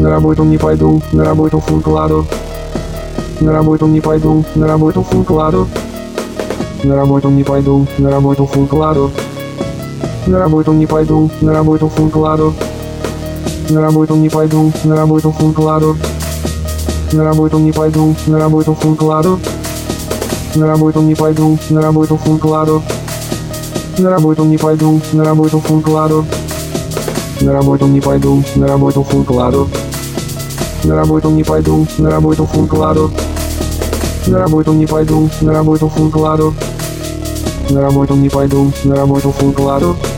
на работу не пойду, на работу в укладу. На работу не пойду, на работу в укладу. На работу не пойду, на работу в укладу. На работу не пойду, на работу в укладу. На работу не пойду, на работу в укладу. На работу не пойду, на работу в укладу. На работу не пойду, на работу в укладу. На работу не пойду, на работу в укладу. На работу не пойду, на работу в укладу. На работу не пойду, на работу в укладу. На работу не пойду, на работу в укладу. На работу не пойду, на работу в укладу.